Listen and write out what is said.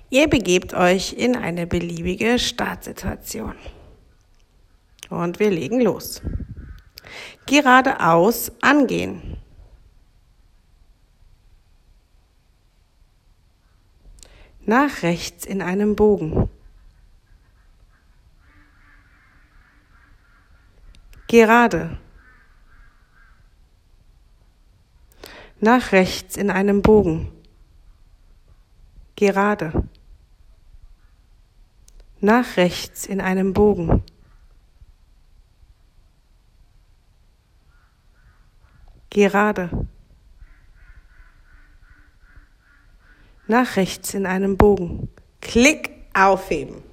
Ihr begebt euch in eine beliebige Startsituation. Und wir legen los. Geradeaus angehen. Nach rechts in einem Bogen. Gerade. Nach rechts in einem Bogen. Gerade. Nach rechts in einem Bogen. Gerade. Nach rechts in einem Bogen. Klick, aufheben.